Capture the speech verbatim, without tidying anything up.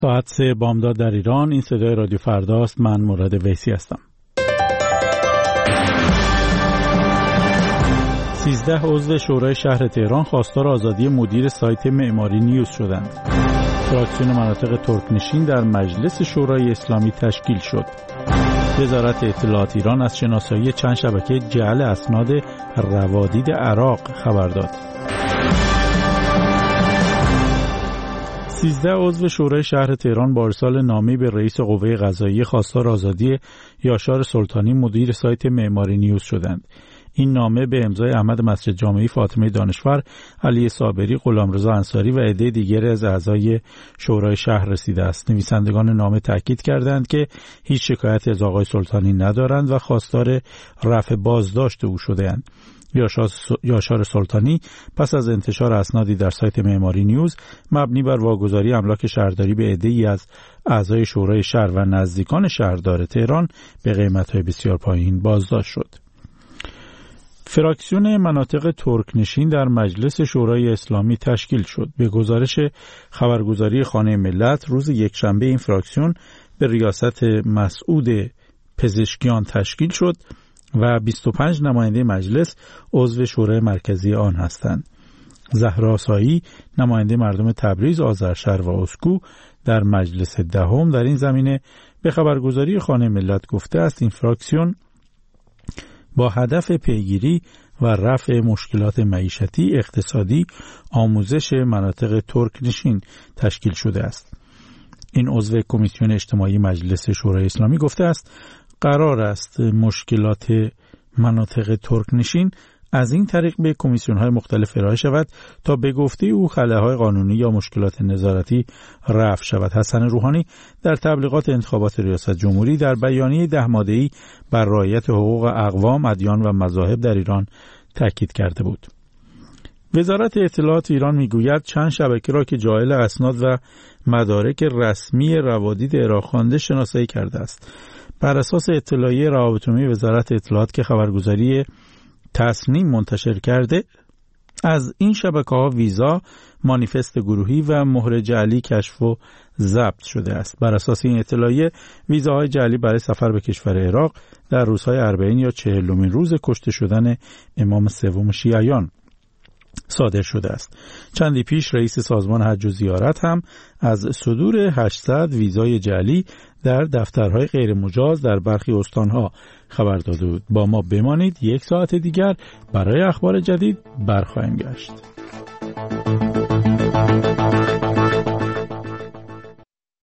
ساعت سه بامداد در ایران. این صدای رادیو فرداست. من مراد ویسی هستم. سیزده عضو شورای شهر تهران خواستار آزادی مدیر سایت معماری نیوز شدند. فراکسیون مناطق ترکنشین در مجلس شورای اسلامی تشکیل شد. وزارت اطلاعات ایران از شناسایی چند شبکه جعل اسناد روادید عراق خبر داد. سیزده عضو شورای شهر تهران با ارسال نامه‌ای به رئیس قوه قضاییه خواستار آزادی یاشار سلطانی مدیر سایت معماری نیوز شدند. این نامه به امضای احمد مسجد جامعی، فاطمه دانشور، علی صابری، غلامرضا انصاری و عده دیگری از اعضای شورای شهر رسیده است. نویسندگان نامه تاکید کردند که هیچ شکایتی از آقای سلطانی ندارند و خواستار رفع بازداشت او شده‌اند. یاشار سلطانی پس از انتشار اسنادی در سایت معماری نیوز مبنی بر واگذاری املاک شهرداری به عده‌ای از اعضای شورای شهر و نزدیکان شهردار تهران به قیمت‌های بسیار پایین بازداشت شد. فراکسیون مناطق ترکنشین در مجلس شورای اسلامی تشکیل شد. به گزارش خبرگزاری خانه ملت روز یکشنبه این فراکسیون به ریاست مسعود پزشکیان تشکیل شد و بیست و پنج نماینده مجلس عضو شورای مرکزی آن هستند. زهرا سایی نماینده مردم تبریز، آذرشهر و اسکو در مجلس دهم در این زمینه به خبرگزاری خانه ملت گفته است این فراکسیون با هدف پیگیری و رفع مشکلات معیشتی، اقتصادی، آموزش مناطق ترکنشین تشکیل شده است. این عضو کمیسیون اجتماعی مجلس شورای اسلامی گفته است قرار است مشکلات مناطق ترکنشین از این طریق به کمیسیون‌های مختلف ارائه شود تا به گفته او خلاهای قانونی یا مشکلات نظارتی رفع شود. حسن روحانی در تبلیغات انتخابات ریاست جمهوری در بیانیه ده ماده‌ای بر رعایت حقوق اقوام، ادیان و مذاهب در ایران تاکید کرده بود. وزارت اطلاعات ایران میگوید چند شبکه را که جاعل اسناد و مدارک رسمی روادید عراق خوانده شناسایی کرده است. بر اساس اطلاعیه روابط عمومی وزارت اطلاعات که خبرگزاری تصنیم منتشر کرده، از این شبکه‌ها ویزا، مانیفست گروهی و مهر جعلی کشف و ضبط شده است. بر اساس این اطلاعیه ویزاهای جعلی برای سفر به کشور عراق در روزهای اربعین یا چهلمین روز کشته شدن امام سوم شیعیان صادر شده است. چندی پیش رئیس سازمان حج و زیارت هم از صدور هشتصد ویزای جعلی در دفترهای غیر مجاز در برخی استانها خبر داده بود. با ما بمانید، یک ساعت دیگر برای اخبار جدید برخواهیم گشت.